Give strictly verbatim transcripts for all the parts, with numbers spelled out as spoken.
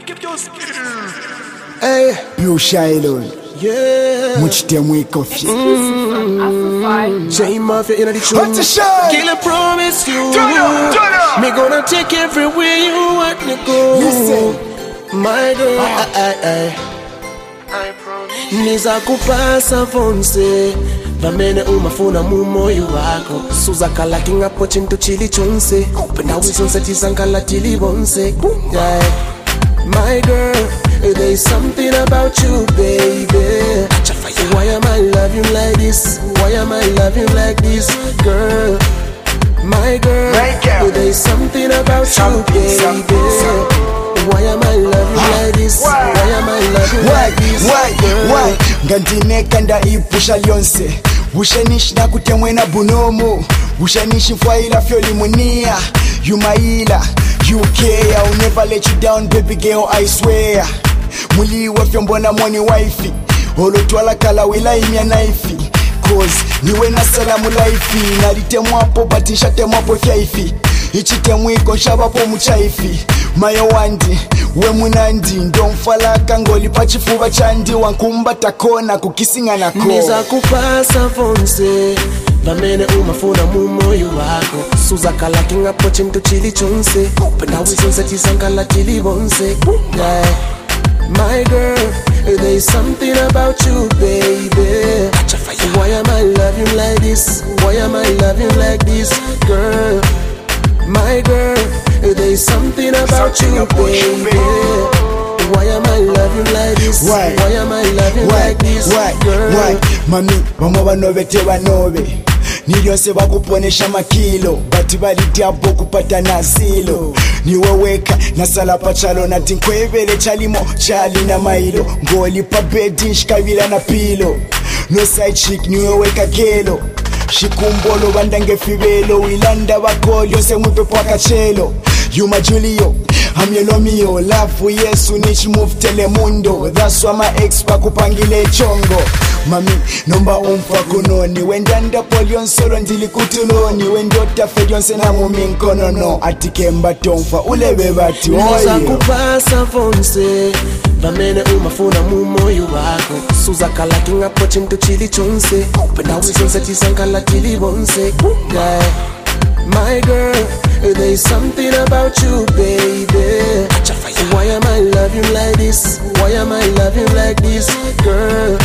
Hey, Blue Shiloh. yeah. Much them we coffee. J Mafia in the truth. What the shine? Kill I promise you. Turn up, turn up. Me gonna take everywhere you want me go. Listen. My girl, I, I, I. Niza kupasa vonse vamene umafuna mumoyo wako suzakala kingapo chintu chili chonse penda wizonse tizangala tili bonse. Yeah. My girl, there's something about you, baby. Why am I loving like this? Why am I loving like this, girl? My girl, My girl. there's something about Something, you, something, baby. something. Why am I loving like this? Why? Why am I loving Why, like this, why, girl? why? Ngandineka ndaipusha lyonse bushanishi nakutemwena bunomo bushanishi mfwaila fyolimunia yumaila you care, I'll never let you down baby girl I swear muliwa fyombona mwoni wifey olotwala kala wila imya naifi cause niwe na salamu laifi nalitemwapo batisha temwapo fyaifi ichitemwiko nshabapo muchaifi mayo wandi we munandi ndomfalaka ngoli pachifuva chandi wankumba takona kukisinga nako Niza kupasa vonse vamene umafuna mumoyo wako suzakala kingapo chintu chili chonse penda wizonse tizangala tili bonse. Yeah. My girl, there's something about you, baby. Why am I loving like this? Why am I loving like this, girl? My girl, there's something about Something you, about you, baby. Why am I loving like this? Why? Why am I loving Why? like this, Why? girl? Why? Mami, bamwe banobete banobe niliyonse bakuponesha makilo bati balitiapo kupata nasilo niweweka nasala pachalo nati nkwevele chalimo chali na mailo ngoli pa bedi nshikavila na pilo no side chick niweweka kelo shikumbolo bandange fibelo wilanda bakoli yose mwipepo wakachelo Yuma Julio, I'm your Romeo. Love for Yesu, nichi move telemundo. That's why my ex pakupangile chongo. Mami, nomba umfa kunoni. Wendanda polion solo ndili kutuloni. Wendota fedion sena muminkono no. Atikemba tomfa ulebe bati Niza oye. kupasa vonse vamene umafuna mumoyo wako suzakala kingapo chintu chili chonse penda wizonse tizangala tili bonse. Yeah. My girl, there's something about you, baby. Why am I loving like this? Why am I loving like this, girl?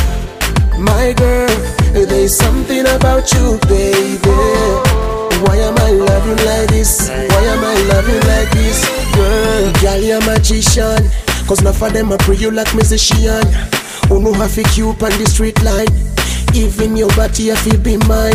My girl, there's something about you, baby. Why am I loving like this? Why am I loving like this, girl? Girl, you're a magician, cause enough of them I pray you like musician. Who know how to keep on the street line? Even your body have to be mine.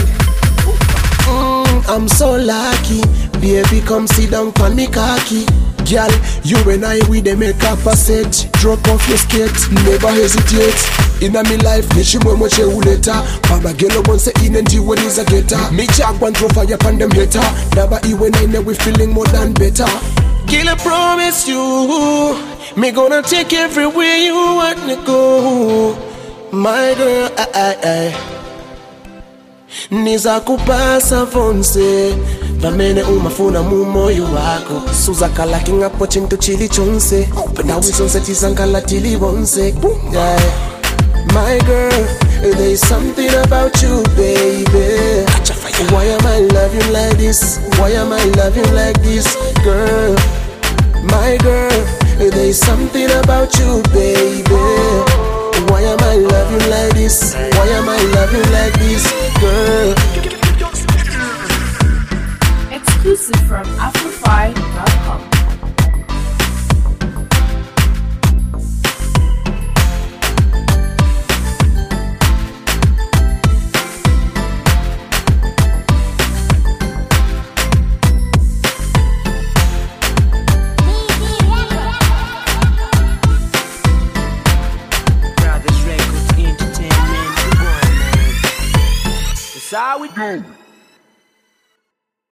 Mm, I'm so lucky, baby come sit down on me khaki. Girl, you and I we dey make up a set. Drop off your skate, never hesitate. Inna me life, nishimwe moche uleta. Baba gelo bonse inendi when is a getter. Me jack one throw fire pan them hater. Never even I know we feeling more than better. Girl, I promise you, me gonna take everywhere you want me go. My girl, I, I, I. Niza kupasa vonse vamene umafuna mumoyo wako suzakala kingapo chintu chili chonse penda wizonse tizangala tili bonse. Yeah. My girl, there's something about you, baby. Why am I loving like this? Why am I loving like this, girl? My girl, there's something about you, baby. Why am I loving like this? Why am I loving like this, girl? Exclusive from Afrofy dot com. That's how we do.